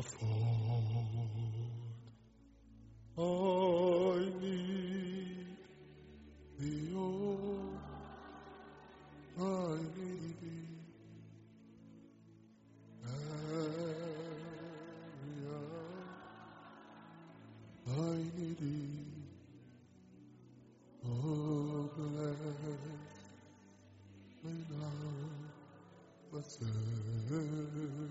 afford. I need thee, oh, I need thee. I need thee. Oh, bless me now, my Savior.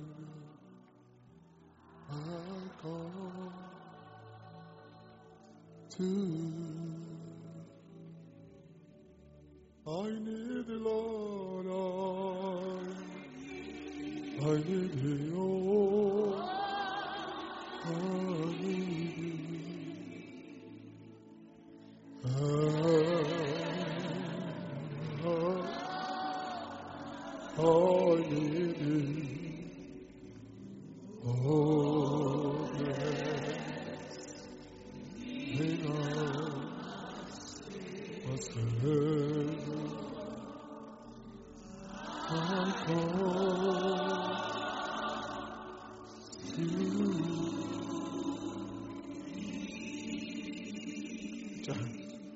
I come to. I need the Lord. I need thee. Oh, I need thee. I need thee. Oh, bless me now, my Savior. I come to John.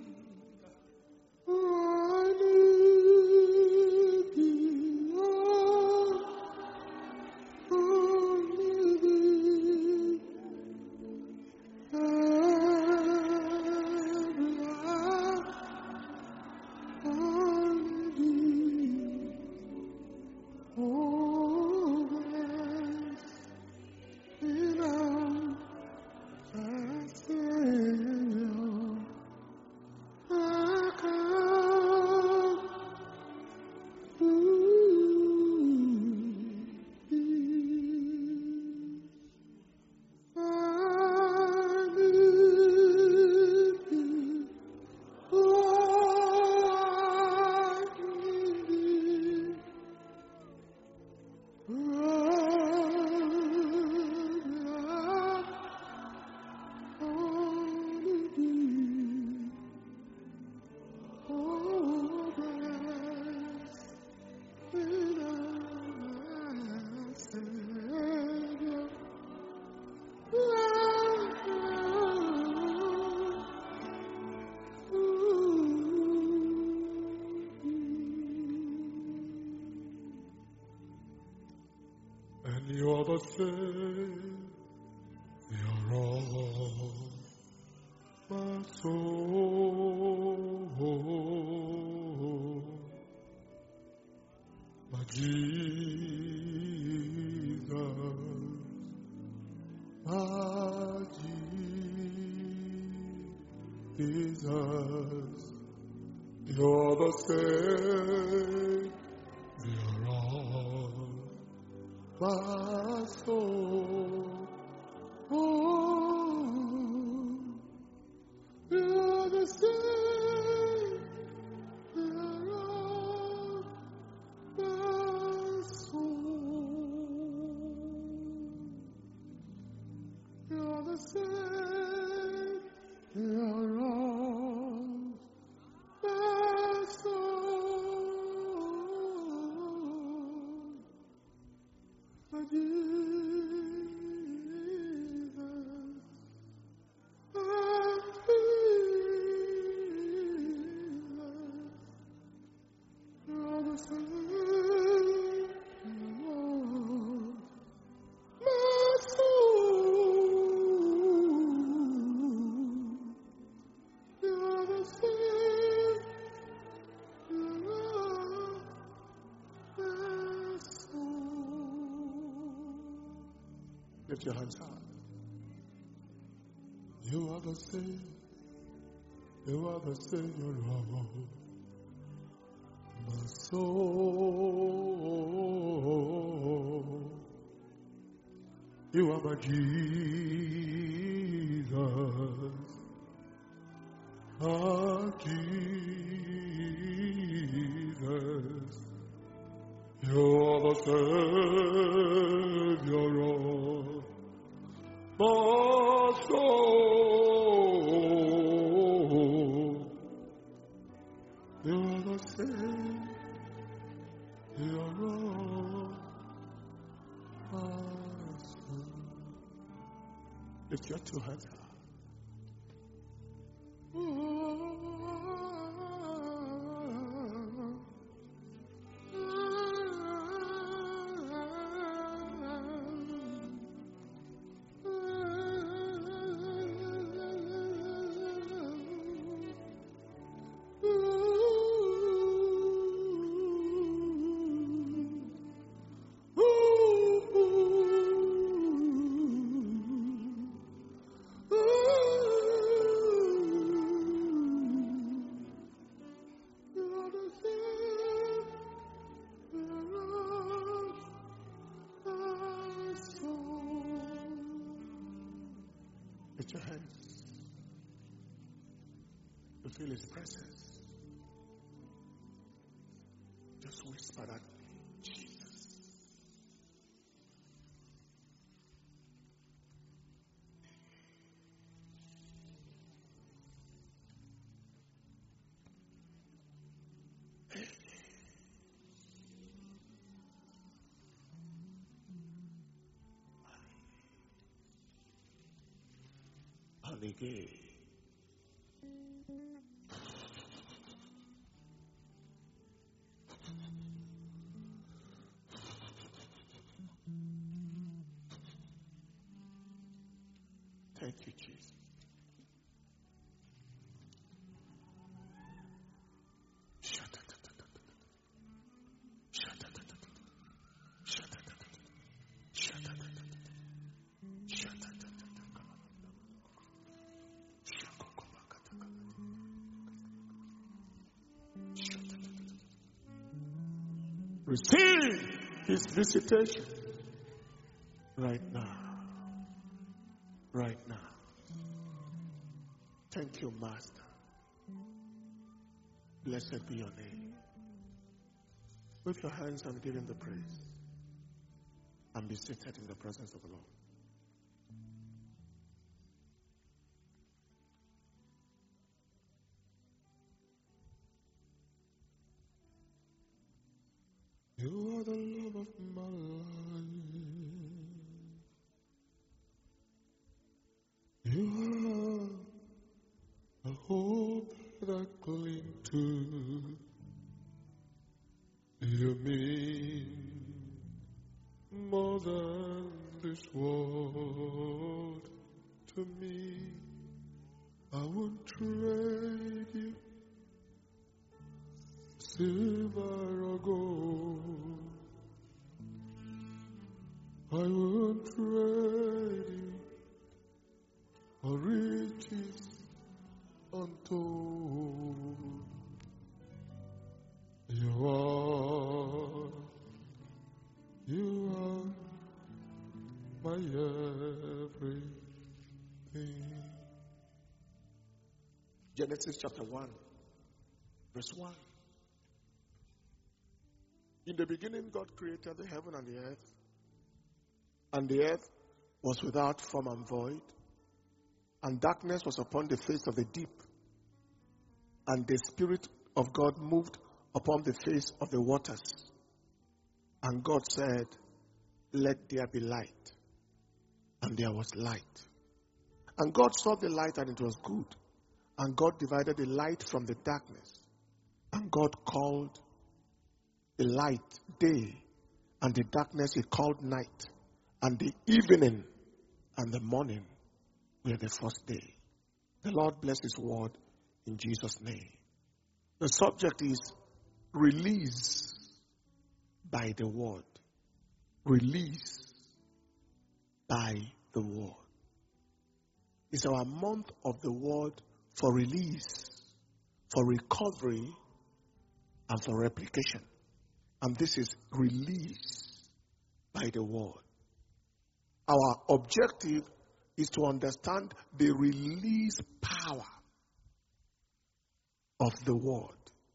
And you are the Savior of my soul, my Jesus, my Jesus. You're the Savior of my soul. Oh, you're the Savior of my soul. You're the Savior of my soul. My Jesus, my Jesus, you're the Savior of my soul. You're the Savior of my soul. Lift your hands high. You are the Savior. You are the Savior of my soul. You are my Jesus. My Jesus. You are the Savior of my soul. You are the Savior of my soul. Lift your two hands up. Lift your hands to feel His presence. Just whisper that name, Jesus. And again. Thank you, Jesus. Receive His visitation right now. Right now. Thank you, Master. Blessed be your name. Lift your hands and give Him the praise. And be seated in the presence of the Lord. You are the love of my life. You are the hope that I cling to. You mean more than this world to me. I would trade you silver or gold. I would trade you for riches untold. You are my everything. Genesis chapter 1, verse 1. In the beginning, God created the heaven and the earth was without form and void, and darkness was upon the face of the deep, and the Spirit of God moved upon the face of the waters. And God said, let there be light. And there was light. And God saw the light, and it was good. And God divided the light from the darkness. And God called the light day, and the darkness He called night. And the evening and the morning were the first day. The Lord bless His word in Jesus' name. The subject is release by the word. Release by the word. It's our month of the word for release, for recovery, and for replication. And this is release by the word. Our objective is to understand the release power of the word.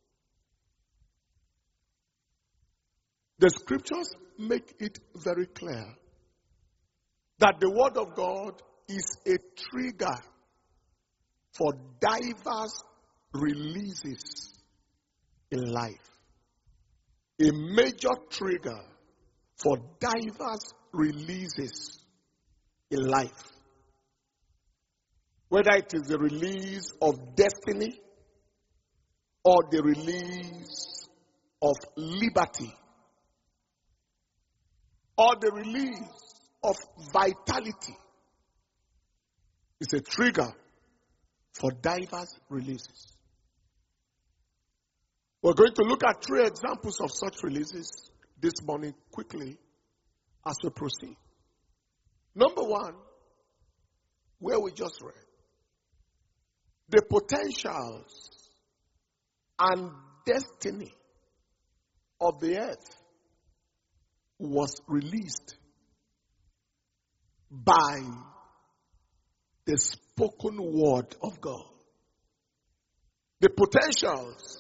The scriptures make it very clear that the word of God is a trigger for diverse releases in life. A major trigger for diverse releases in life. Whether it is the release of destiny or the release of liberty or the release of vitality, is a trigger for diverse releases. We're going to look at 3 examples of such releases this morning quickly as we proceed. Number 1, where we just read, the potentials and destiny of the earth was released by the spoken word of God. The potentials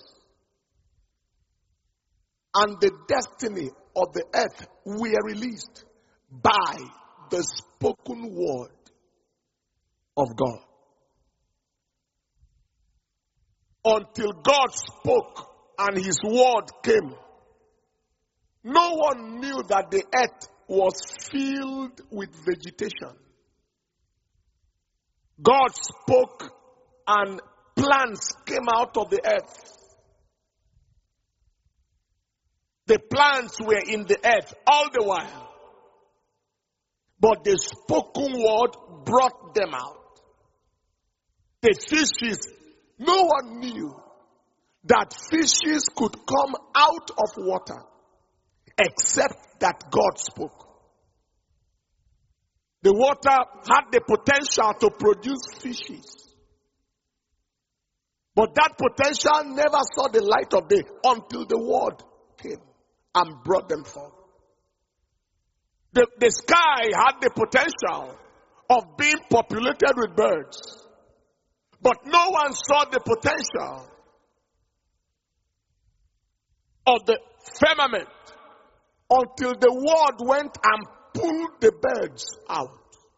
and the destiny of the earth were released by the spoken word of God. Until God spoke and his word came, no one knew that the earth was filled with vegetation. God spoke and plants came out of the earth. The plants were in the earth all the while. But the spoken word brought them out. The fishes, no one knew that fishes could come out of water except that God spoke. The water had the potential to produce fishes. But that potential never saw the light of day until the word came and brought them forth. The sky had the potential of being populated with birds. But no one saw the potential of the firmament until the word went and pulled the birds out.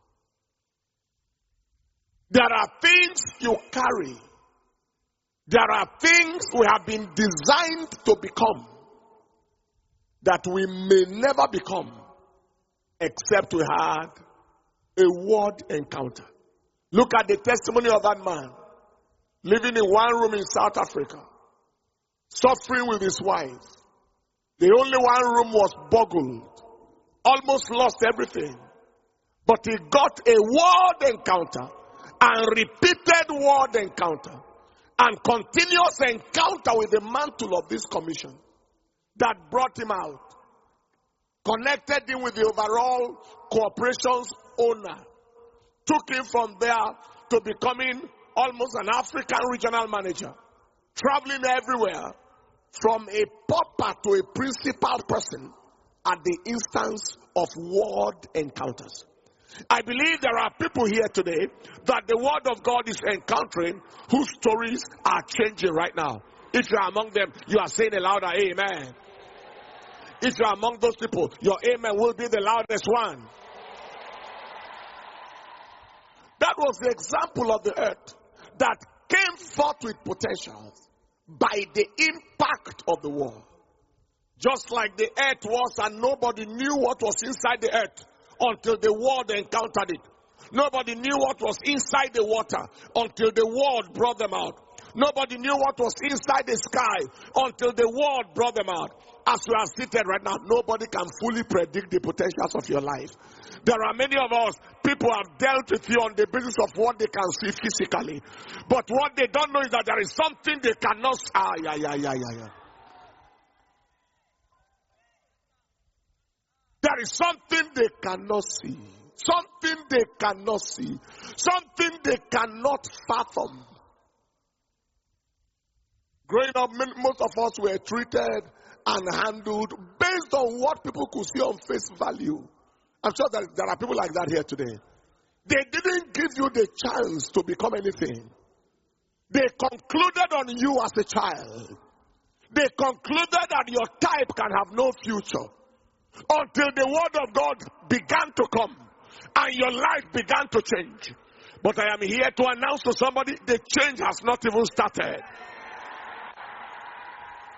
There are things you carry. There are things we have been designed to become that we may never become except we had a word encounter. Look at the testimony of that man living in one room in South Africa, suffering with his wife. The only one room was boggled, almost lost everything. But he got a word encounter and repeated word encounter and continuous encounter with the mantle of this commission that brought him out, connected him with the overall corporation's owner, took him from there to becoming almost an African regional manager, traveling everywhere from a pauper to a principal person at the instance of word encounters. I believe there are people here today that the word of God is encountering whose stories are changing right now. If you are among them, you are saying a louder amen. If you are among those people, your amen will be the loudest one. That was the example of the earth that came forth with potentials by the impact of the word. Just like the earth was and nobody knew what was inside the earth until the word encountered it. Nobody knew what was inside the water until the word brought them out. Nobody knew what was inside the sky until the word brought them out. As you are seated right now, nobody can fully predict the potentials of your life. There are many of us, people have dealt with you on the basis of what they can see physically. But what they don't know is that there is something they cannot see. There is something they cannot see. Something they cannot see. Something they cannot fathom. Growing up, most of us were treated and handled based on what people could see on face value. I'm sure that there are people like that here today. They didn't give you the chance to become anything. They concluded on you as a child. They concluded that your type can have no future until the word of God began to come and your life began to change. But I am here to announce to somebody the change has not even started.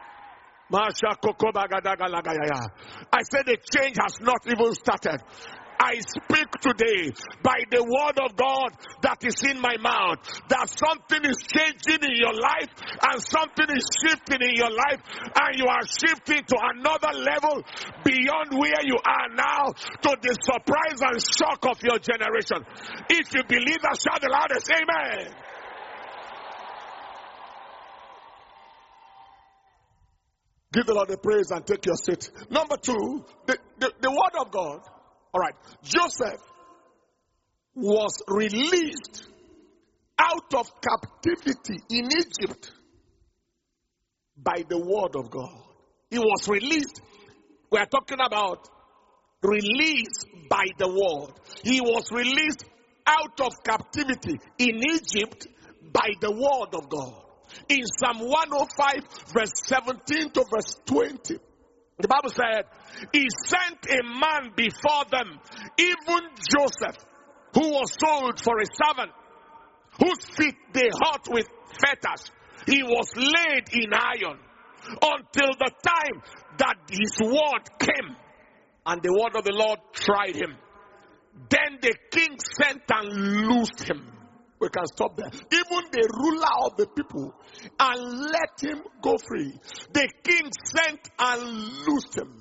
I said the change has not even started. I speak today by the word of God that is in my mouth that something is changing in your life and something is shifting in your life, and you are shifting to another level beyond where you are now, to the surprise and shock of your generation. If you believe that, shout the loudest, amen. Give the Lord the praise and take your seat. Number two, the word of God. All right. Joseph was released out of captivity in Egypt by the word of God. He was released. We are talking about release by the word. He was released out of captivity in Egypt by the word of God. In Psalm 105, verse 17 to verse 20, the Bible said, he sent a man before them, even Joseph, who was sold for a servant, whose feet they hurt with fetters. He was laid in iron until the time that his word came, and the word of the Lord tried him. Then the king sent and loosed him. We can stop there. Even the ruler of the people, and let him go free. The king sent and loosed him.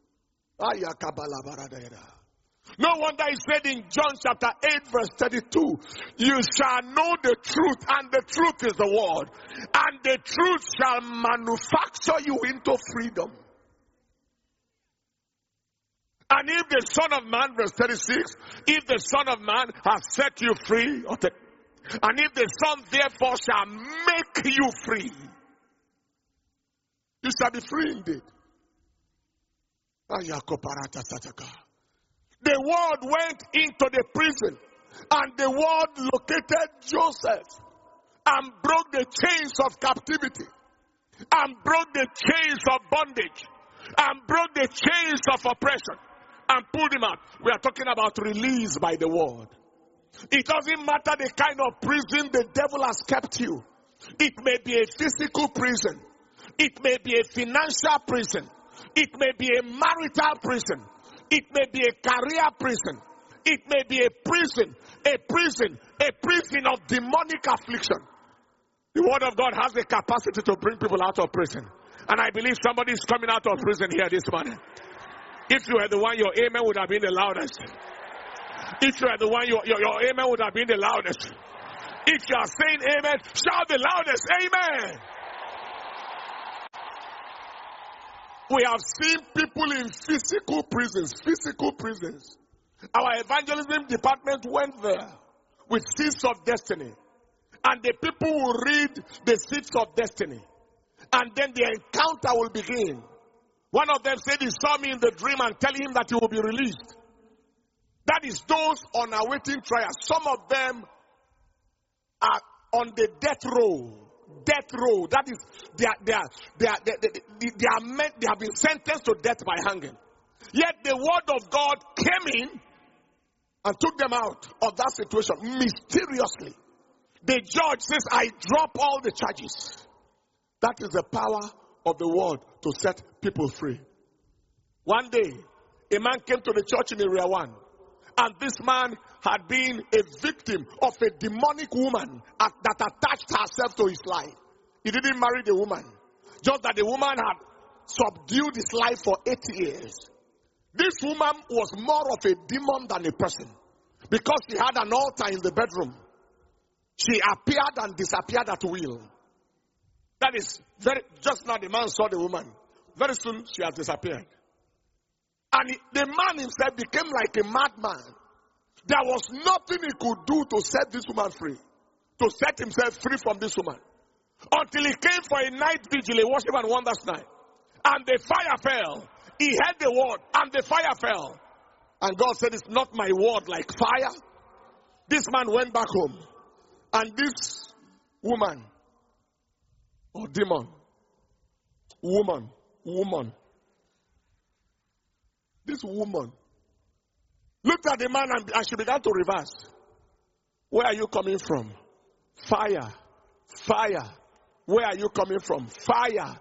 No wonder he said in John chapter 8 verse 32, you shall know the truth, and the truth is the word, and the truth shall manufacture you into freedom. And if the Son of Man, verse 36, if the Son of Man has set you free, and if the Son therefore shall make you free, you shall be free indeed. The word went into the prison, and the word located Joseph and broke the chains of captivity, and broke the chains of bondage, and broke the chains of oppression, and pulled him out. We are talking about release by the word. It doesn't matter the kind of prison the devil has kept you. It may be a physical prison. It may be a financial prison. It may be a marital prison. It may be a career prison. It may be a prison of demonic affliction. The word of God has the capacity to bring people out of prison. And I believe somebody is coming out of prison here this morning. If you were the one, your amen would have been the loudest. If you are the one, your amen would have been the loudest. If you are saying amen, shout the loudest, amen. We have seen people in physical prisons. Our evangelism department went there with Seeds of Destiny. And the people will read the Seeds of Destiny. And then the encounter will begin. One of them said he saw me in the dream and telling him that he will be released. That is those on awaiting trial. Some of them are on the death row. Death row. That is, they have been sentenced to death by hanging. Yet the word of God came in and took them out of that situation mysteriously. The judge says, I drop all the charges. That is the power of the word to set people free. One day, a man came to the church in Area 1. And this man had been a victim of a demonic woman that attached herself to his life. He didn't marry the woman. Just that the woman had subdued his life for 8 years. This woman was more of a demon than a person. Because she had an altar in the bedroom. She appeared and disappeared at will. That is, just now the man saw the woman. Very soon she has disappeared. And the man himself became like a madman. There was nothing he could do to set this woman free. To set himself free from this woman. Until he came for a night vigil, a worship and wonders night. And the fire fell. He heard the word and the fire fell. And God said, it's not my word like fire. This man went back home. And this woman, or demon, woman, this woman looked at the man and she began to reverse. Where are you coming from? Fire. Where are you coming from? Fire.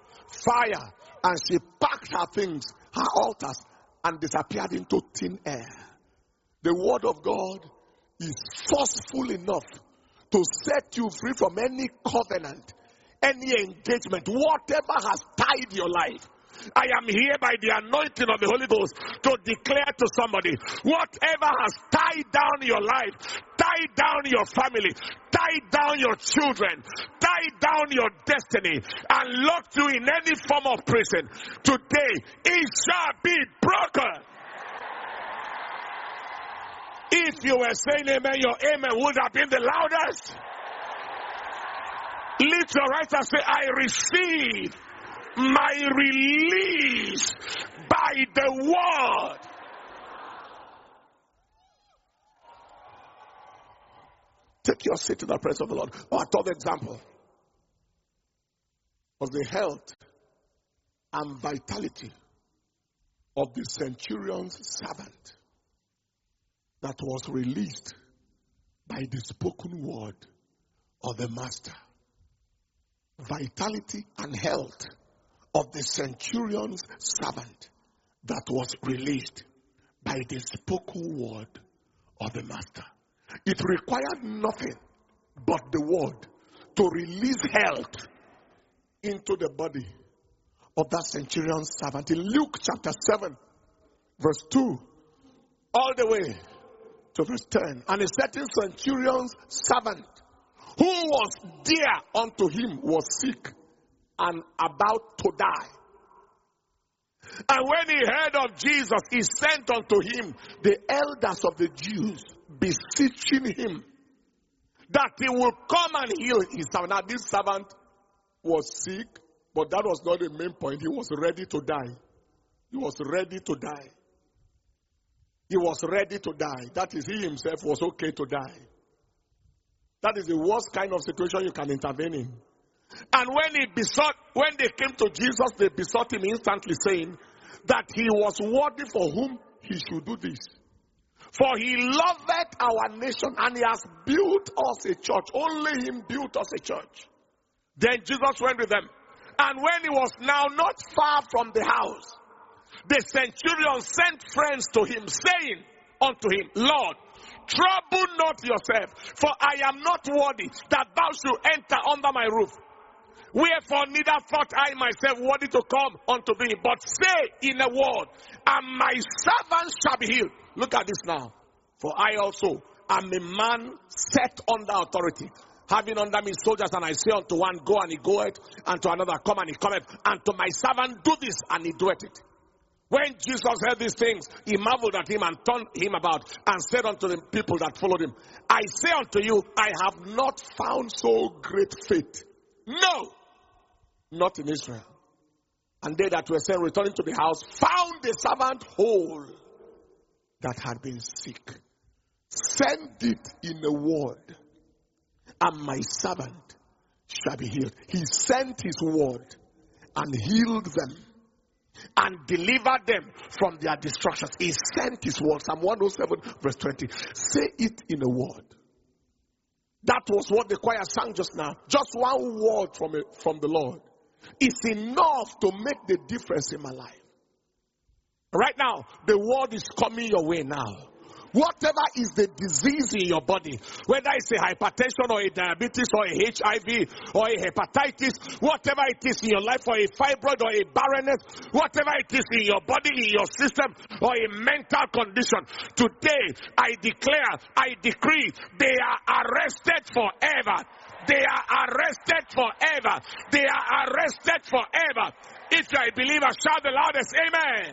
And she packed her things, her altars, and disappeared into thin air. The word of God is forceful enough to set you free from any covenant, any engagement, whatever has tied your life. I am here by the anointing of the Holy Ghost to declare to somebody, whatever has tied down your life, tied down your family, tied down your children, tied down your destiny, and locked you in any form of prison, today it shall be broken. If you were saying amen, your amen would have been the loudest. Lift your right and say, I receive my release by the word. Take your seat in the presence of the Lord. Our third example was the health and vitality of the centurion's servant that was released by the spoken word of the master. Vitality and health of the centurion's servant that was released by the spoken word of the master. It required nothing but the word to release health into the body of that centurion's servant. In Luke chapter 7, verse 2, all the way to verse 10. And a certain centurion's servant who was dear unto him was sick and about to die. And when he heard of Jesus, he sent unto him the elders of the Jews, beseeching him that he would come and heal his servant. Now this servant was sick, but that was not the main point. He was ready to die. He was ready to die. He was ready to die. That is, he himself was okay to die. That is the worst kind of situation you can intervene in. And when they came to Jesus, they besought him instantly, saying that he was worthy for whom he should do this. For he loveth our nation and he has built us a church. Only him built us a church. Then Jesus went with them. And when he was now not far from the house, the centurion sent friends to him, saying unto him, Lord, trouble not yourself, for I am not worthy that thou should enter under my roof. Wherefore neither thought I myself worthy to come unto thee, but say in a word, and my servant shall be healed. Look at this now. For I also am a man set under authority, having under me soldiers, and I say unto one, go, and he goeth, and to another, come, and he cometh, and to my servant, do this, and he doeth it. When Jesus heard these things, he marveled at him and turned him about and said unto the people that followed him, I say unto you, I have not found so great faith. No, not in Israel. And they that were sent returning to the house found the servant whole that had been sick. Send it in a word, and my servant shall be healed. He sent his word and healed them and delivered them from their destructions. He sent his word. Psalm 107 verse 20. Say it in a word. That was what the choir sang just now. Just one word from the Lord is enough to make the difference in my life. Right now, the word is coming your way now. Whatever is the disease in your body, whether it's a hypertension or a diabetes or a HIV or a hepatitis, whatever it is in your life, or a fibroid or a barrenness, whatever it is in your body, in your system, or a mental condition, today I declare, I decree, they are arrested forever. They are arrested forever. They are arrested forever. If you are a believer, shout the loudest, amen.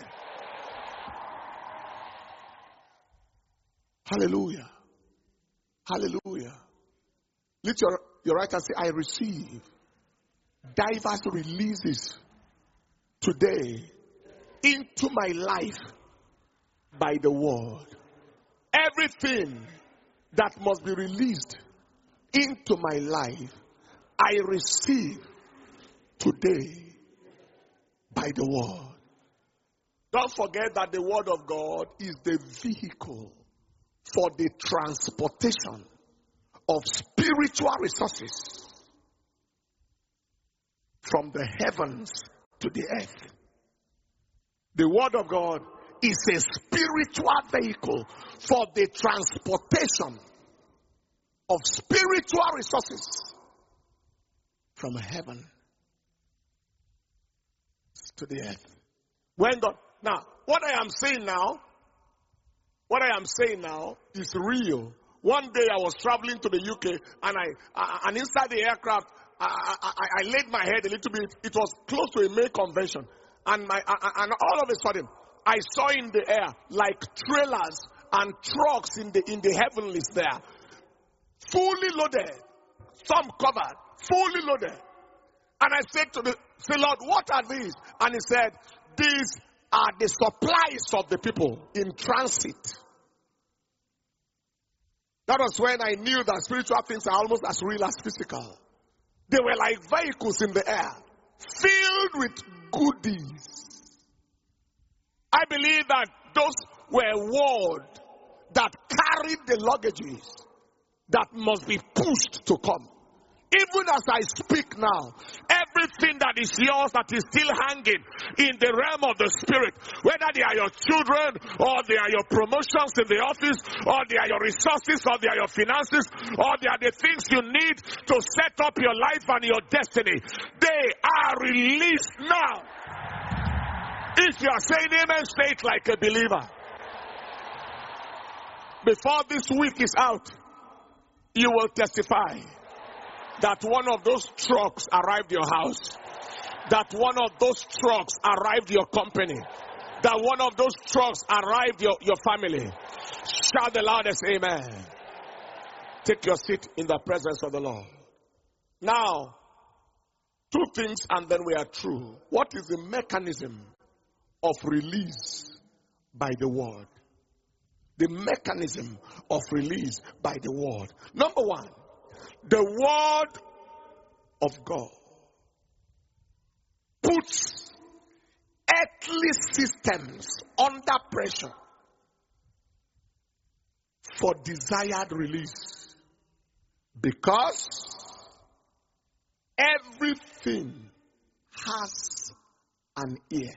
Hallelujah. Hallelujah. Lift your right hand and say, I receive diverse releases today into my life by the word. Everything that must be released into my life, I receive today by the word. Don't forget that the word of God is the vehicle for the transportation of spiritual resources from the heavens to the earth. The word of God is a spiritual vehicle for the transportation of spiritual resources from heaven to the earth. When God, now, what I am saying now is real. One day I was traveling to the UK and inside the aircraft, I laid my head a little bit. It was close to a May convention. And all of a sudden, I saw in the air like trailers and trucks in the heavenlies there. Fully loaded. Some covered. Fully loaded. And I said Lord, what are these? And he said, these are the supplies of the people in transit. That was when I knew that spiritual things are almost as real as physical. They were like vehicles in the air, filled with goodies. I believe that those were words that carried the luggages that must be pushed to come. Even as I speak now, everything that is yours that is still hanging in the realm of the spirit, whether they are your children, or they are your promotions in the office, or they are your resources, or they are your finances, or they are the things you need to set up your life and your destiny, they are released now. If you are saying amen, say it like a believer. Before this week is out, you will testify that one of those trucks arrived your house. That one of those trucks arrived your company. That one of those trucks arrived your family. Shout the loudest amen. Take your seat in the presence of the Lord. Now, two things and then we are through. What is the mechanism of release by the word? The mechanism of release by the word. Number one, the word of God puts earthly systems under pressure for desired release, because everything has an ear.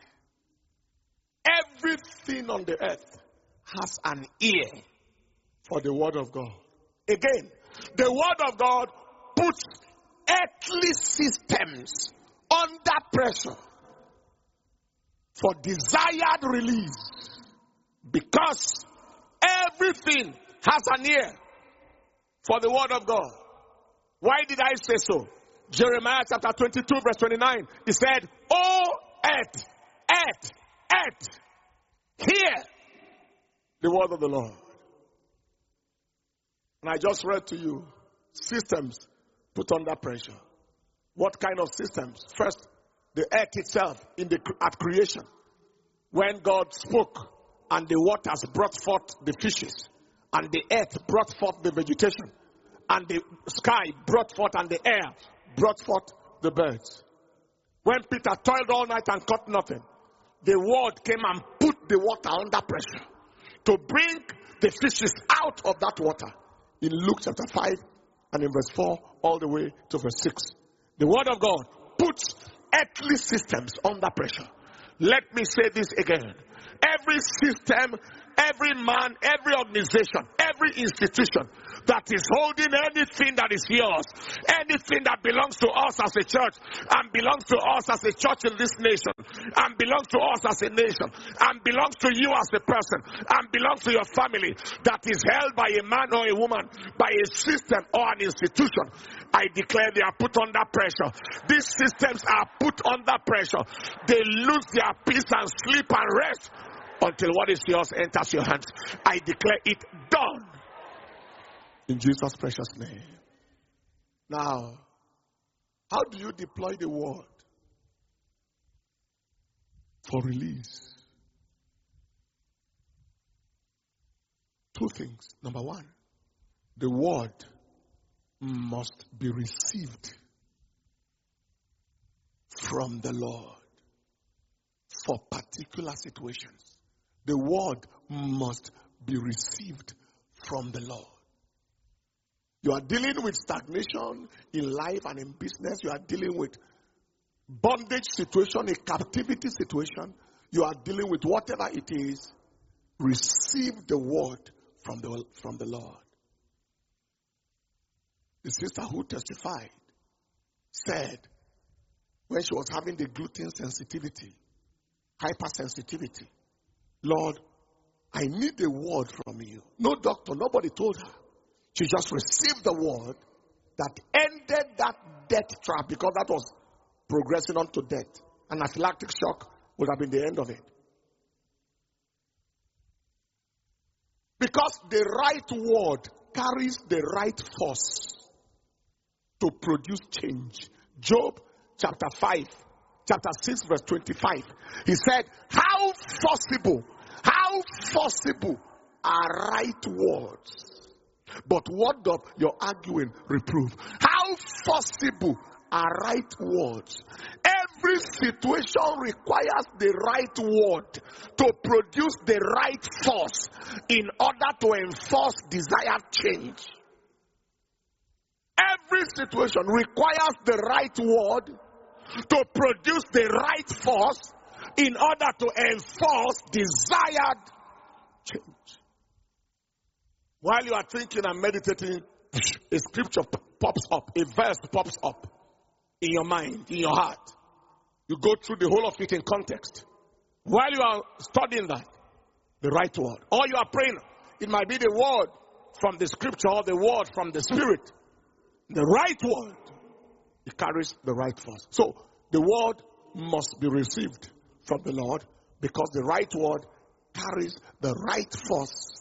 Everything on the earth has an ear for the word of God. Again, the word of God puts earthly systems under pressure for desired release, because everything has an ear for the word of God. Why did I say so? Jeremiah chapter 22 verse 29, he said, "O earth, earth, earth, hear the word of the Lord." And I just read to you systems put under pressure. What kind of systems? First, the earth itself at creation. When God spoke and the waters brought forth the fishes, and the earth brought forth the vegetation, and the sky brought forth, and the air brought forth the birds. When Peter toiled all night and caught nothing, the word came and put the water under pressure to bring the fishes out of that water. In Luke chapter 5 and in verse 4 all the way to verse 6. The word of God puts earthly systems under pressure. Let me say this again. Every system, every man, every organization, every institution that is holding anything that is yours, anything that belongs to us as a church, and belongs to us as a church in this nation, and belongs to us as a nation, and belongs to you as a person, and belongs to your family, that is held by a man or a woman, by a system or an institution, I declare they are put under pressure. These systems are put under pressure. They lose their peace and sleep and rest until what is yours enters your hands. I declare it done. In Jesus' precious name. Now, how do you deploy the word for release? Two things. Number one, the word must be received from the Lord for particular situations. The word must be received from the Lord. You are dealing with stagnation in life and in business. You are dealing with bondage situation, a captivity situation. you are dealing with whatever it is, receive the word from the Lord. The sister who testified said when she was having the gluten sensitivity, hypersensitivity, Lord, I need a word from you. No doctor, nobody told her. She just received the word that ended that death trap, because that was progressing on to death. Anaphylactic shock would have been the end of it. Because the right word carries the right force to produce change. Job chapter 6 verse 25. He said, how forcible are right words, but what doth your arguing reprove? How forcible are right words. Every situation requires the right word to produce the right force in order to enforce desired change. Every situation requires the right word to produce the right force in order to enforce desired change. While you are thinking and meditating, a scripture pops up, a verse pops up in your mind, in your heart. You go through the whole of it in context. While you are studying that, the right word. Or you are praying, it might be the word from the scripture or the word from the Spirit. The right word, it carries the right force. So the word must be received from the Lord, because the right word carries the right force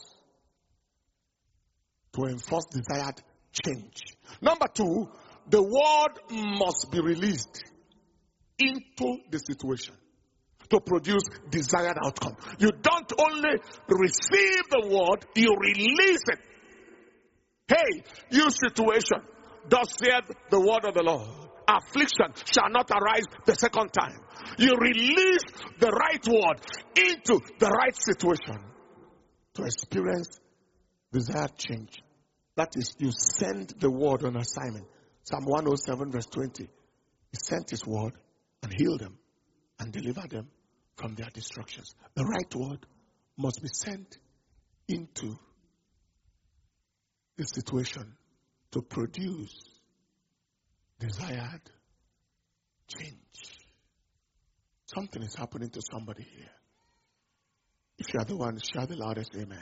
to enforce desired change. Number 2, the word must be released into the situation to produce desired outcome. You don't only receive the word, you release it. Hey, you situation, thus saith the word of the Lord, affliction shall not arise the second time. You release the right word into the right situation to experience desired change. That is, you send the word on assignment. Psalm 107 verse 20. He sent his word and healed them and delivered them from their destructions. The right word must be sent into the situation to produce desired change. Something is happening to somebody here. If you are the one, shout the loudest amen.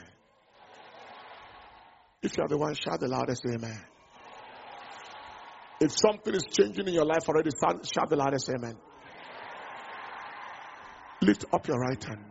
If you are the one, shout the loudest amen. If something is changing in your life already, shout the loudest amen. Lift up your right hand.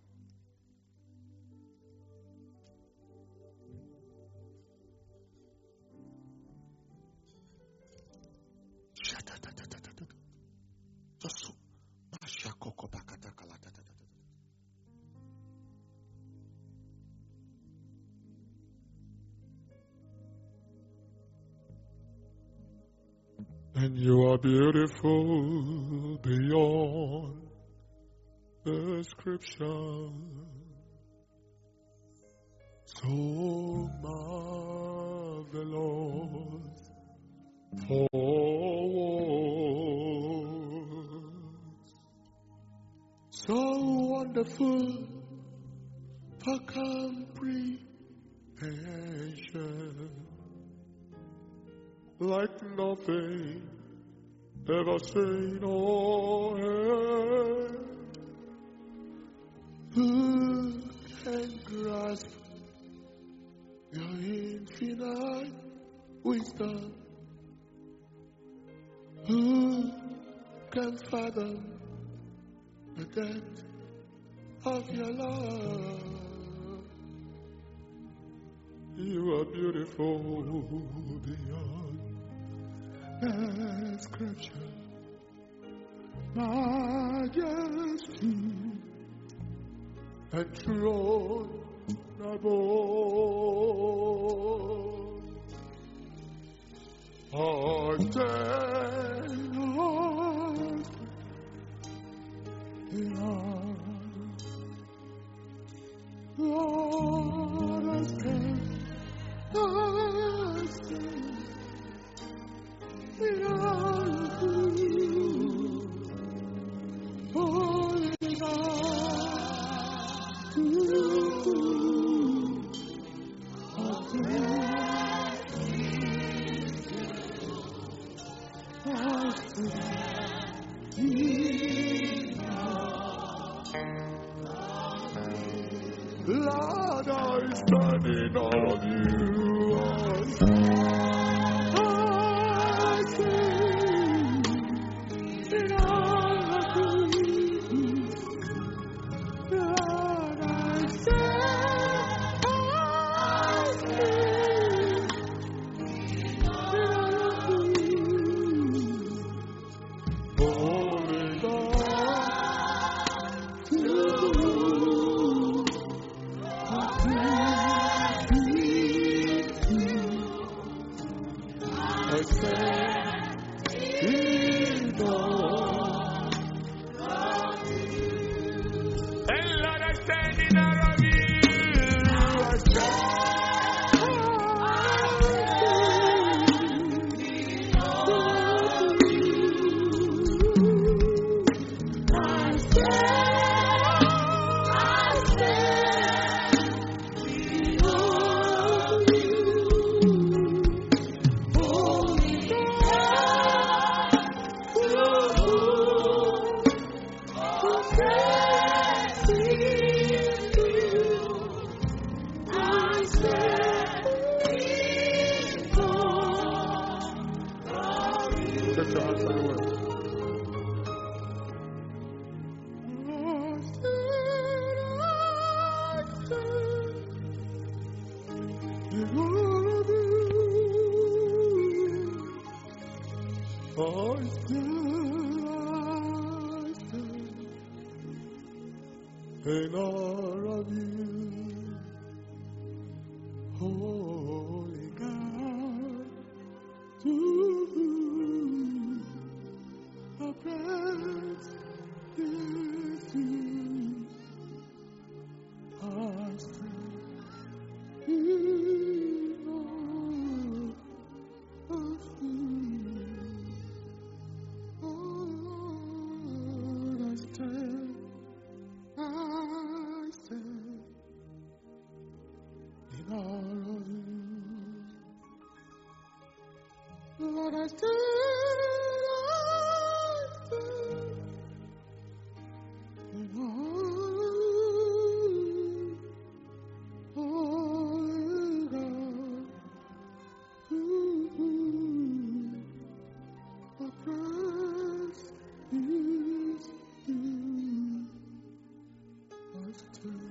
And you are beautiful beyond description, so marvelous for words, so wonderful for comprehension, like nothing ever seen or heard. Who can grasp your infinite wisdom? Who can fathom the depth of your love? You are beautiful beyond description, majesty and throne above. Ordained in us, Lord, I stand. Holy God. Lord, I stand in all of you. I stand in all of you. Lord, I stand in all of you. Holy God, you. I stand in awe of you. And Lord, I stand in awe of you. I stand in awe of you. I stand. In all of you, Holy God, to whom our praise is due, our strength in all of you. Lord, I stand in all of you. Lord, I stand in all of you. Holy God, to whom our praise is due. I stand.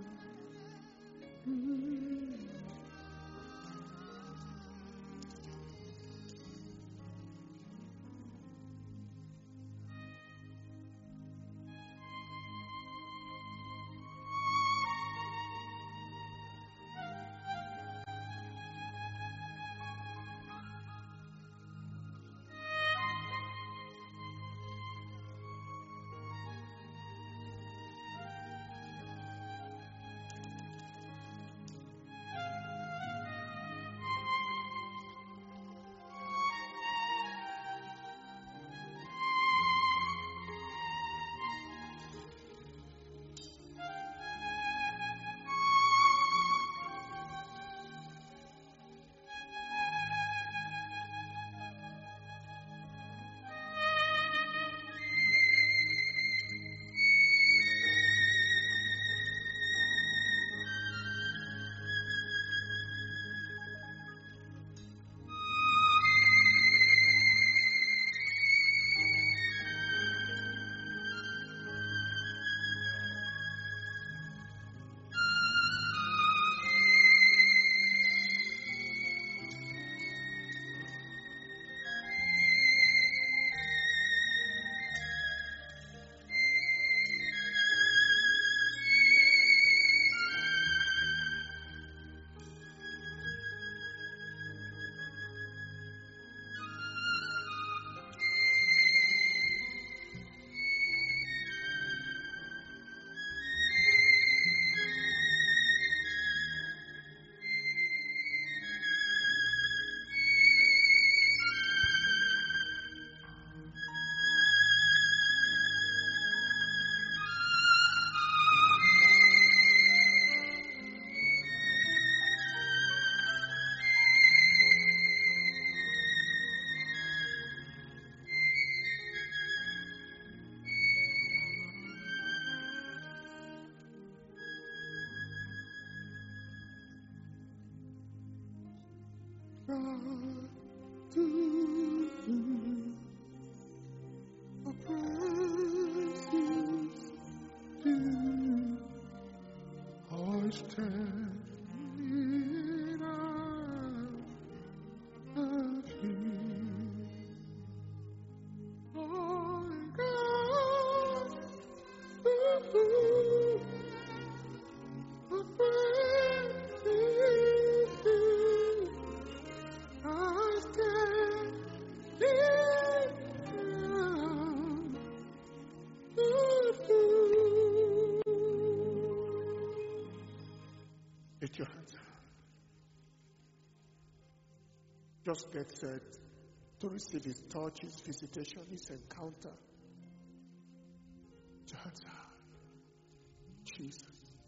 Lift your hands. Just get set to receive His touch, His visitation, His encounter. Lift your hands. Jesus.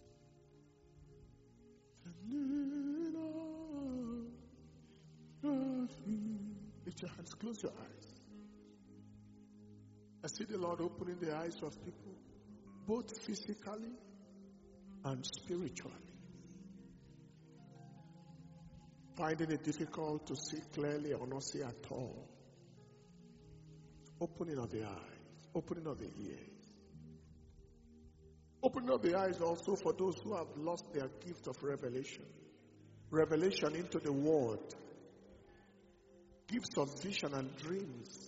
Lift your hands. Close your eyes. I see the Lord opening the eyes of people, both physically and spiritually. Finding it difficult to see clearly or not see at all. Opening of the eyes, opening of the ears. Opening of the eyes also for those who have lost their gift of revelation. Revelation into the word. Gifts of vision and dreams.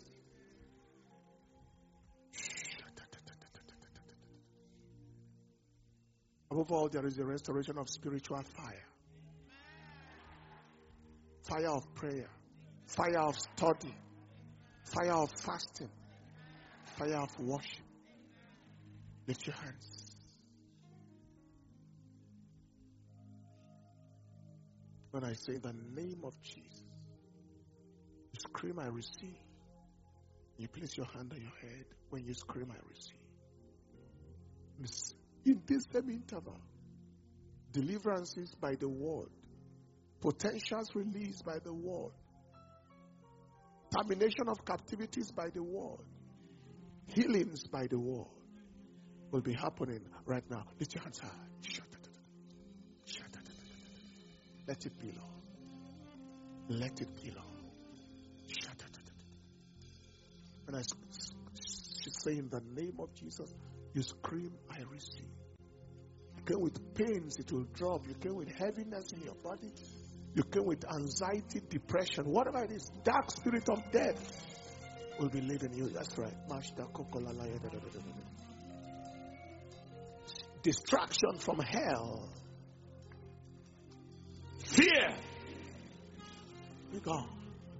Above all, there is a restoration of spiritual fire. Fire of prayer, fire of study, fire of fasting, fire of worship. Lift your hands. When I say the name of Jesus, you scream, I receive. You place your hand on your head. When you scream, I receive. In this same interval, deliverances by the word, potentials released by the word, termination of captivities by the word, healings by the word will be happening right now. Lift your hands high. Let it be, Lord. Let it be, Lord. When I say in the name of Jesus, you scream, I receive. You came with pains, it will drop. You came with heaviness in your body. You came with anxiety, depression, whatever it is, dark spirit of death will be leaving you. That's right. Distraction from hell. Fear. Be gone.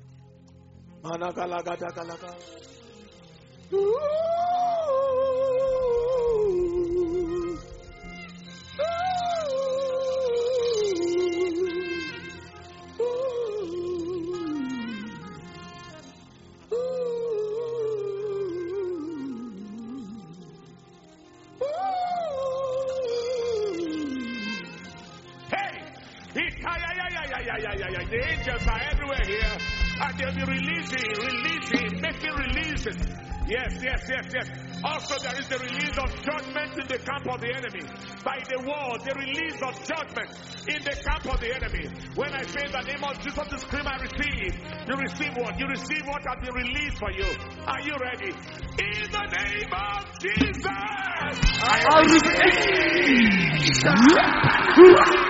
The angels are everywhere here, and they'll be releasing, making releases. Yes. Also, there is the release of judgment in the camp of the enemy. By the word, the release of judgment in the camp of the enemy. When I say the name of Jesus, to scream, I receive. You receive what? You receive what has been released for you. Are you ready? In the name of Jesus, I receive.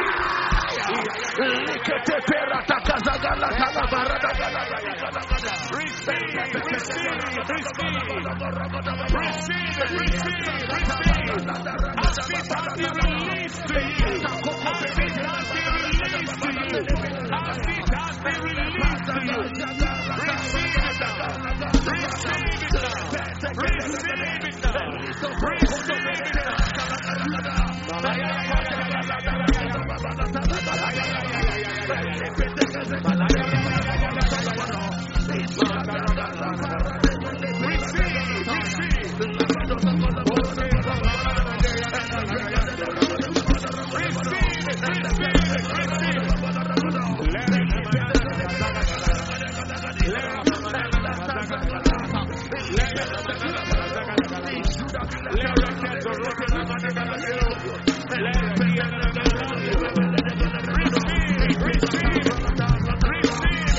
Receive.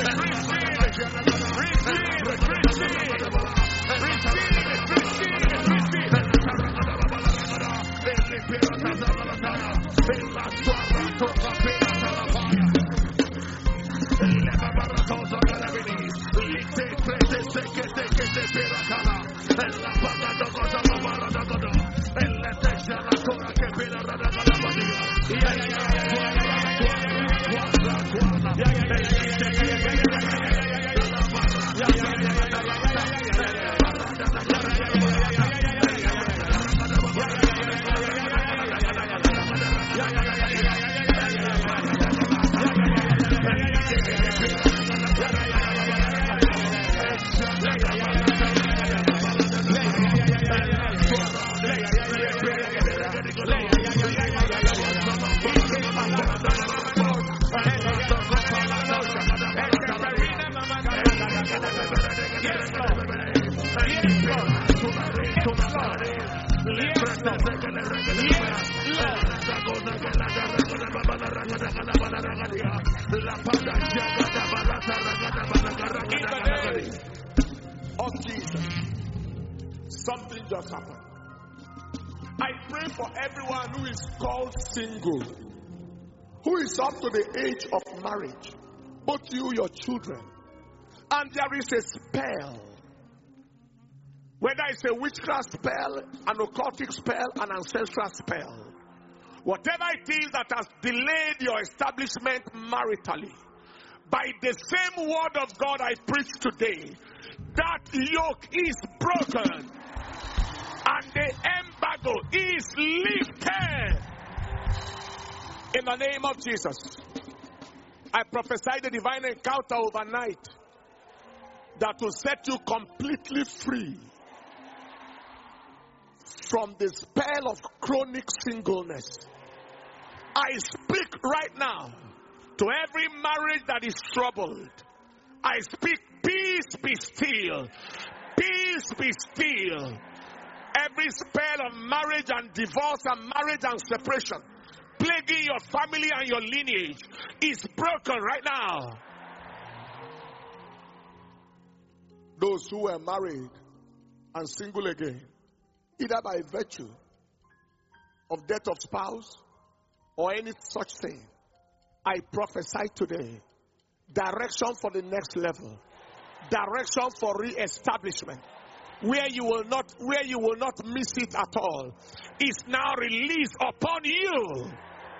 Of Jesus, something just happened. I pray for everyone who is called single, who is up to the age of marriage, both you, your children, and there is a spell, whether it's a witchcraft spell, an occultic spell, an ancestral spell, whatever it is that has delayed your establishment maritally, by the same word of God I preach today, that yoke is broken and the embargo is lifted in the name of Jesus. I prophesy the divine encounter overnight that will set you completely free from the spell of chronic singleness. I speak right now to every marriage that is troubled. I speak, peace be still. Peace be still. Every spell of marriage and divorce and marriage and separation plaguing your family and your lineage is broken right now. Those who were married and single again, either by virtue of death of spouse or any such thing, I prophesy today, direction for the next level, direction for re-establishment, where you will not miss it at all, is now released upon you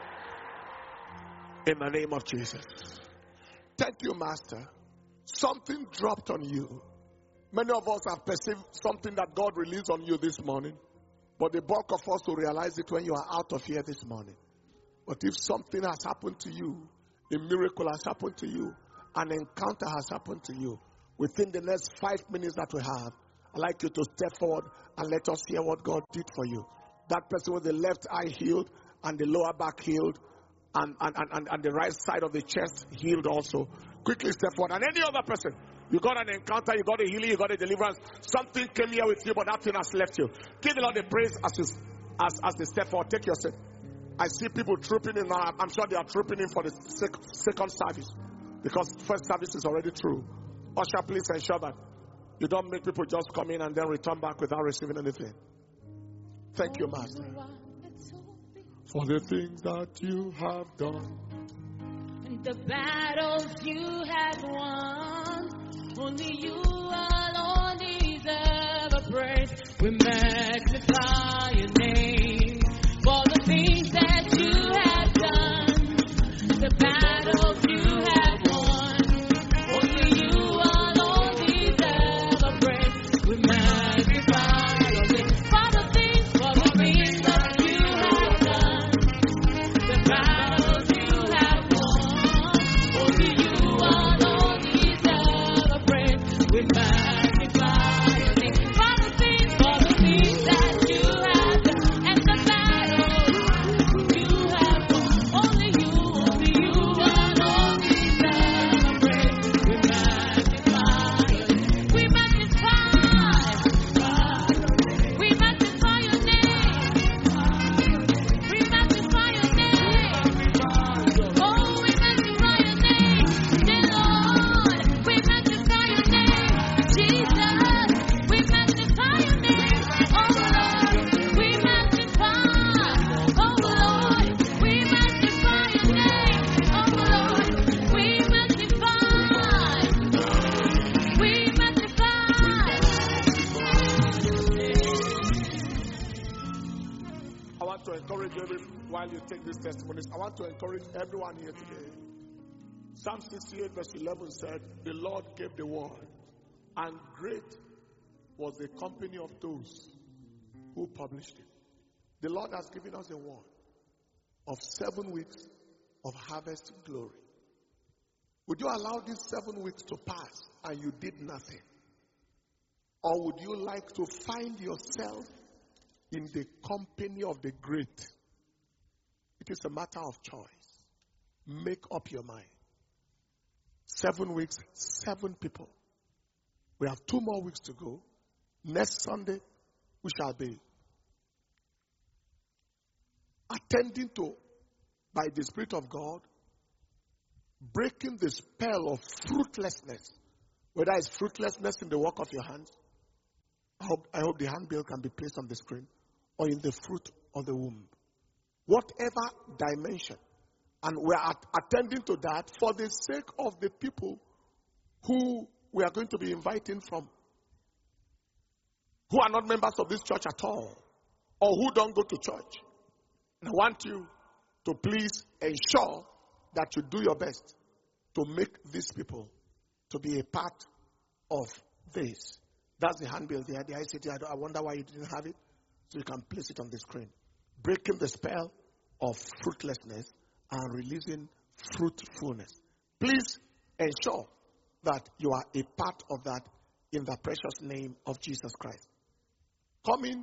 in the name of Jesus. Thank you, Master. Something dropped on you. Many of us have perceived something that God released on you this morning, but the bulk of us will realize it when you are out of here this morning. But if something has happened to you, a miracle has happened to you, an encounter has happened to you, within the next 5 minutes that we have, I'd like you to step forward and let us hear what God did for you. That person with the left eye healed, and the lower back healed, and the right side of the chest healed also. Quickly step forward. And any other person, you got an encounter, you got a healing, you got a deliverance. Something came here with you, but that thing has left you. Give the Lord the praise as they step forward. Take your seat. I see people trooping in now. I'm sure they are trooping in for the second service, because first service is already through. Usher, please ensure that you don't make people just come in and then return back without receiving anything. Thank you, Master, for the things that you have done and the battles you have won. Only you alone deserve a praise. We magnify your name for the things that you have done, the battles you have won. Only you alone deserve a praise. We magnify your name for the things that you have done, the battles you have won. Only you alone deserve a praise. We magnify encourage you while you take these testimonies. I want to encourage everyone here today. Psalm 68 verse 11 said, the Lord gave the word, and great was the company of those who published it. The Lord has given us a word of 7 weeks of harvest glory. Would you allow these 7 weeks to pass and you did nothing? Or would you like to find yourself in the company of the great? It is a matter of choice. Make up your mind. 7 weeks, 7 people. We have 2 more weeks to go. Next Sunday, we shall be attending to, by the Spirit of God, breaking the spell of fruitlessness. Whether it's fruitlessness in the work of your hands, I hope the handbill can be placed on the screen, or in the fruit of the womb. Whatever dimension. And we are attending to that for the sake of the people who we are going to be inviting from, who are not members of this church at all, or who don't go to church. And I want you to please ensure that you do your best to make these people to be a part of this. That's the handbill there, the ICT. I wonder why you didn't have it. So you can place it on the screen. Breaking the spell of fruitlessness and releasing fruitfulness. Please ensure that you are a part of that in the precious name of Jesus Christ. Coming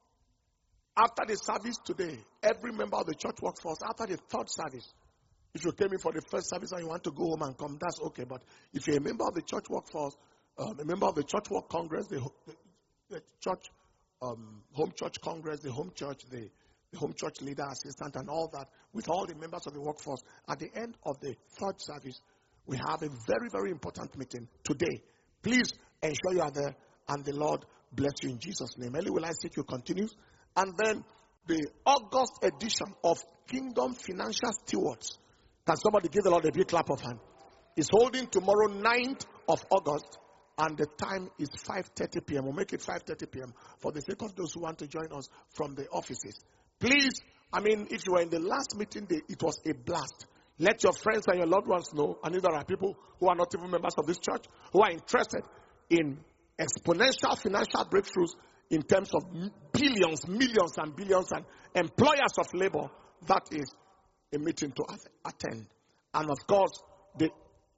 after the service today, every member of the church workforce, after the third service, if you came in for the first service and you want to go home and come, that's okay. But if you're a member of the church workforce, a member of the church work congress, the church home church congress, the home church leader assistant, and all that, with all the members of the workforce, at the end of the third service, we have a very, very important meeting today. Please ensure you are there, and the Lord bless you in Jesus' name. Early will I seek you continues. And then the August edition of Kingdom Financial Stewards. Can somebody give the Lord a big clap of hand? Is holding tomorrow, 9th of August, and the time is 5:30 p.m. We'll make it 5:30 p.m. for the sake of those who want to join us from the offices. Please, if you were in the last meeting, it was a blast. Let your friends and your loved ones know, and if there are people who are not even members of this church, who are interested in exponential financial breakthroughs in terms of billions, millions, and billions, and employers of labor, that is a meeting to attend. And of course, the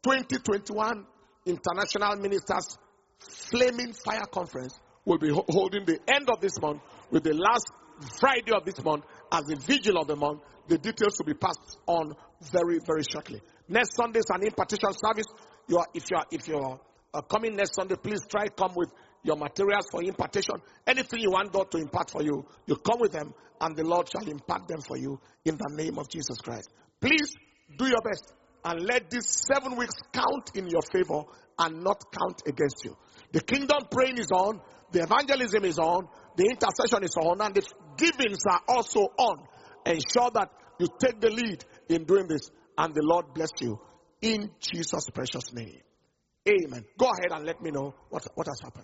2021 International Ministers Flaming Fire Conference will be holding the end of this month, with the last Friday of this month as the vigil of the month. The details will be passed on very, very shortly. Next Sunday is an impartition service. If you're coming next Sunday, please try to come with your materials for impartation. Anything you want God to impart for you, you come with them, and the Lord shall impart them for you in the name of Jesus Christ. Please do your best and let these 7 weeks count in your favor and not count against you. The kingdom praying is on, the evangelism is on, the intercession is on, and the givings are also on. Ensure that you take the lead in doing this, and the Lord bless you in Jesus' precious name. Amen. Go ahead and let me know what has happened.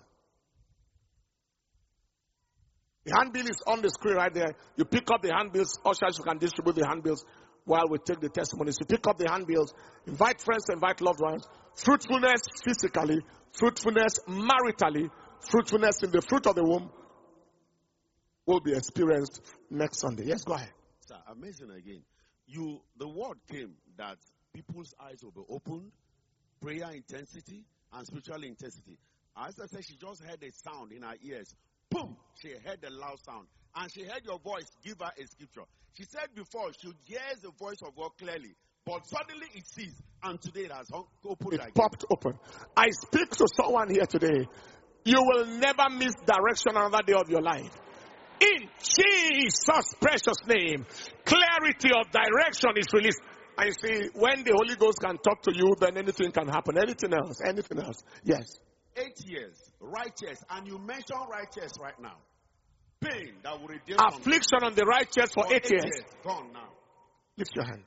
The handbill is on the screen right there. You pick up the handbills. Ushers, you can distribute the handbills while we take the testimonies. You pick up the handbills. Invite friends, invite loved ones. Fruitfulness physically, fruitfulness maritally, fruitfulness in the fruit of the womb will be experienced next Sunday. Yes, go ahead. Sir, amazing again. The word came that people's eyes will be opened, prayer intensity and spiritual intensity. As I said, she just heard a sound in her ears. Boom! She heard a loud sound. And she heard your voice give her a scripture. She said before she hears the voice of God clearly. But suddenly it ceased. And today it has opened again. It popped open. I speak to someone here today. You will never miss direction another day of your life. In Jesus' precious name, clarity of direction is released. I see, when the Holy Ghost can talk to you, then anything can happen. Anything else. Yes. 8 years, righteous, and you mention righteous right now. Pain that will redeem affliction on the righteous for 8 years. Gone now. Lift your hands.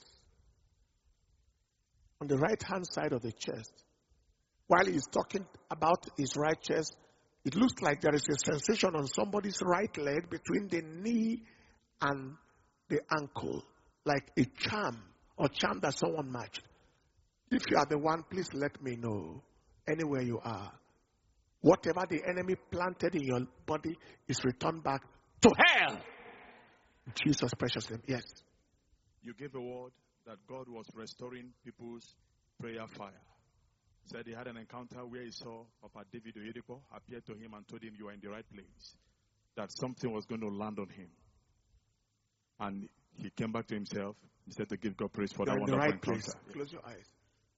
On the right hand side of the chest, while he's talking about his right chest, it looks like there is a sensation on somebody's right leg between the knee and the ankle like a charm or charm that someone matched. If you are the one, please let me know anywhere you are. Whatever the enemy planted in your body is returned back to hell. In Jesus' precious name. Yes. You gave a word that God was restoring people's prayer fire. Said he had an encounter where he saw Papa David Oyedepo appear to him and told him you are in the right place. That something was going to land on him. And he came back to himself. He said to give God praise for that wonderful encounter. Place. Close your eyes.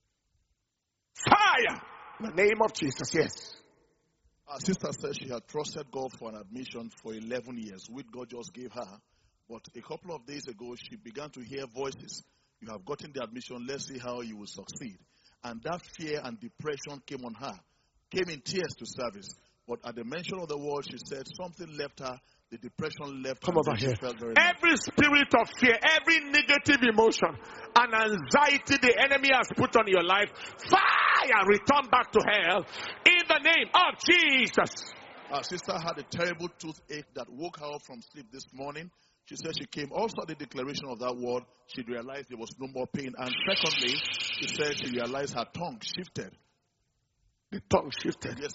Fire! In the name of Jesus, yes. Our sister said she had trusted God for an admission for 11 years, which God just gave her. But a couple of days ago, she began to hear voices. You have gotten the admission. Let's see how you will succeed. And that fear and depression came on her. Came in tears to service. But at the mention of the word, she said something left her. The depression left her. Come over here. Every spirit of fear, every negative emotion and anxiety the enemy has put on your life, fire, return back to hell in the name of Jesus. Our sister had a terrible toothache that woke her up from sleep this morning. She said she came also at the declaration of that word. She realized there was no more pain. And secondly, she said she realized her tongue shifted. The tongue shifted. Yes,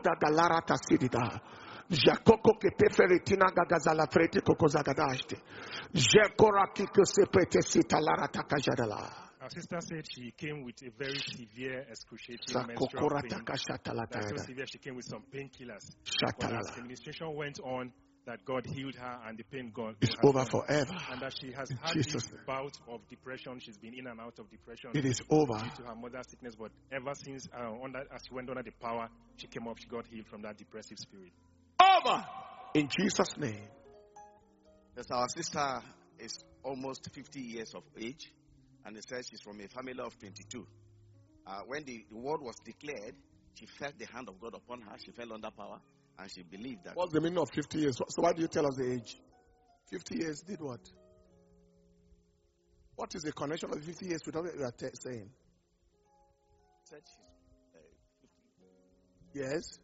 Jakoko ke peferitina gagazala freti kokozagadaste. Jekora kiko sepete sitalara takajadala. Our sister said she came with a very severe excruciating menstrual pain. That's so severe she came with some painkillers. But as the administration went on, that God healed her and the pain gone. It's over forever. And that she has had this bout of depression. She's been in and out of depression. It is over. Due to her mother's sickness, but ever since as she went under the power, she came up, she got healed from that depressive spirit. Over in Jesus' name. Yes, our sister is almost 50 years of age, and it says she's from a family of 22. When the word was declared, she felt the hand of God upon her. She fell under power, and she believed that. What's the meaning of 50 years? So why do you tell us the age? 50 years did what? What is the connection of 50 years with what you are saying? Said she's 50. Yes.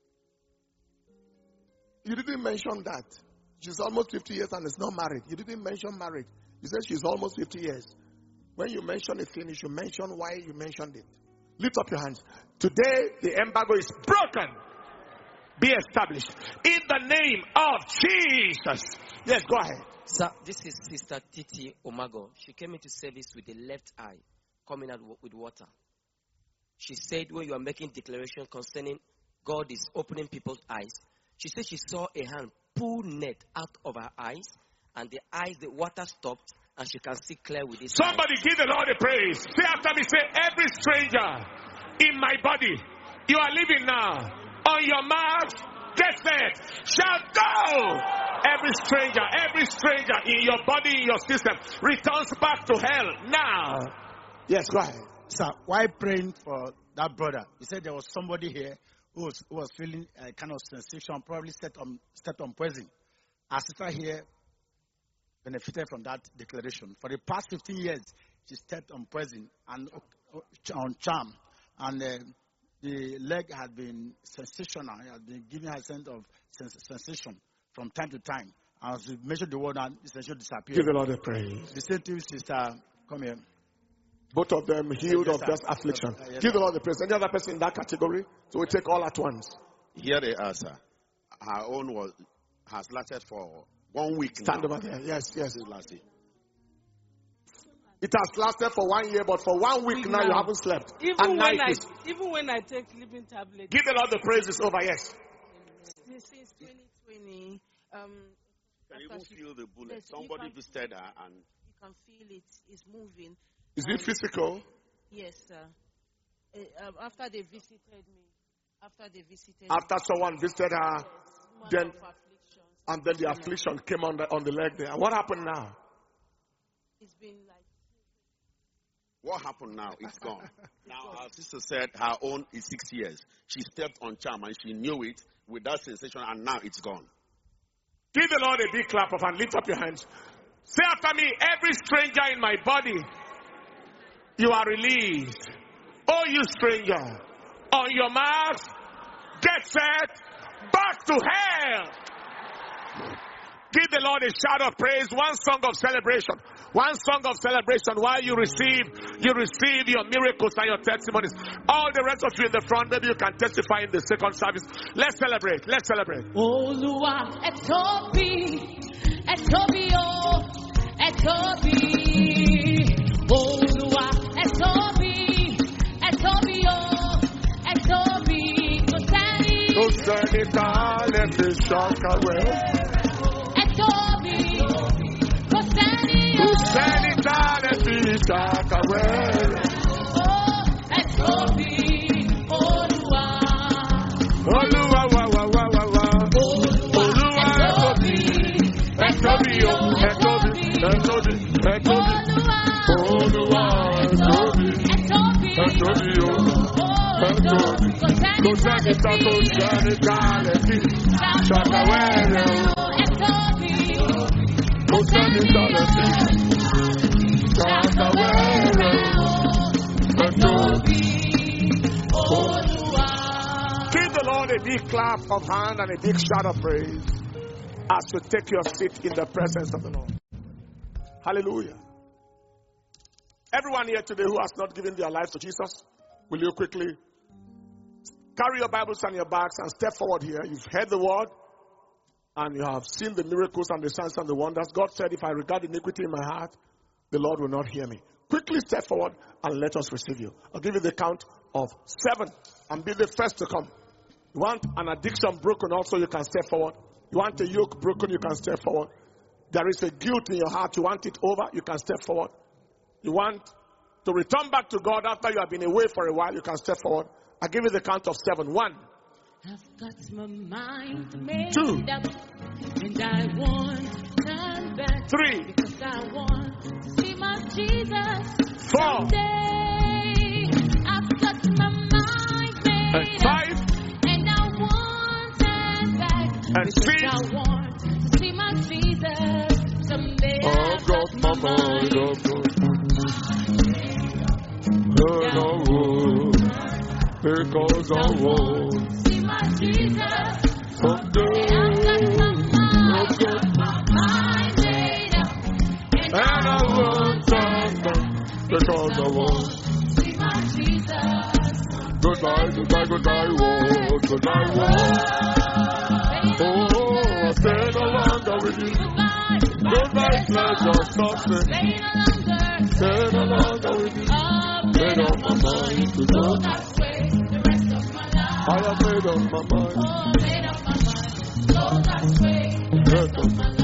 You didn't mention that. She's almost 50 years and is not married. You didn't mention marriage. You said she's almost 50 years. When you mention a thing, you should mention why you mentioned it. Lift up your hands. Today, the embargo is broken. Be established. In the name of Jesus. Yes, go ahead. Sir, this is Sister Titi Omago. She came into service with the left eye coming out with water. She said when you are making declaration concerning God is opening people's eyes, she said she saw a hand pull net out of her eyes, and the water stopped, and she can see clear with this. Somebody give the Lord a praise. Say after me, say, every stranger in my body, you are living now. On your mark, get set, shall go. Every stranger in your body, in your system, returns back to hell now. Yes, go ahead. Sir, why praying for that brother? He said there was somebody here who was feeling a kind of sensation, probably stepped on poison. Our sister here benefited from that declaration. For the past 15 years, she stepped on poison and on charm. And the leg had been sensational. It had been giving her a sense of sensation from time to time. As we mentioned the word, and the sensation disappeared. Give the Lord a praise. The same thing, sister, come here. Both of them healed of just affliction. Give the Lord the praise. Any other person in that category? So we take all at once. Here they are, sir. Her own has lasted for 1 week. Stand now. over there. Yes. It lasted. It has lasted for 1 year, but for 1 week now you haven't slept. Even when I take sleeping tablets. Give the Lord the praise. It's over. Yes. Since 2020. Can you even feel the bullet? Yes, somebody visited her and you can feel it. It's moving. Is it physical? Yes, sir. After they visited me. After someone visited her, yes, then the affliction came on the leg there. What happened now? It's been like. What happened now? It's gone. Now, our sister said her own is 6 years. She stepped on charm and she knew it with that sensation, and now it's gone. Give the Lord a big clap of hand. Lift up your hands. Say after me, every stranger in my body, you are released. Oh, you stranger, on your marks, get set, back to hell. Give the Lord a shout of praise. One song of celebration. One song of celebration while you receive your miracles and your testimonies. All the rest of you in the front, maybe you can testify in the second service. Let's celebrate. Let's celebrate. Olúwa, ẹ tóbi, o, ẹ tóbi. Olúwa, ẹ tóbi, o, ẹ tóbi. Kò sẹ́ni tá lè fi ṣàkàwé. Ẹ tóbi, kò sẹ́ni tá lè fi ṣàkàwé. Oh, ẹ tóbi, Olúwa. Olúwa wá. Olúwa ẹ tóbi, o, ẹ tóbi. Olúwa ẹ tóbi, o. Kò sẹ́ni tá lè fi ṣàkàwé. Kò sẹ́ni tá lè fi ṣàkàwé. Give the Lord a big clap of hand and a big shout of praise as you take your seat in the presence of the Lord. Hallelujah. Everyone here today who has not given their life to Jesus, will you quickly carry your Bibles and your bags and step forward here? You've heard the word and you have seen the miracles and the signs and the wonders. God said, if I regard iniquity in my heart, the Lord will not hear me. Quickly step forward and let us receive you. I'll give you the count of 7 and be the first to come. You want an addiction broken also, you can step forward. You want a yoke broken, you can step forward. There is a guilt in your heart, you want it over, you can step forward. You want to return back to God after you have been away for a while, you can step forward. I'll give you the count of 7. 1. I've got my mind made 2. up, and I want none back. 3. Because I want to see my Jesus 4. someday. I've got my mind made 5. up, and I want none back. And Because 6. I want to see my Jesus someday. I've got my mind up. Because I want see my Jesus someday. I've got my mind made up, and I want something. Because I want see my Jesus. goodbye, walk. Oh, I stay no longer with you. Goodbye, pleasure, something. Stay no longer with you. Made up my mind to go that way the rest of my life. I have made up my mind. Oh, made up my mind. Go that way the rest of my life.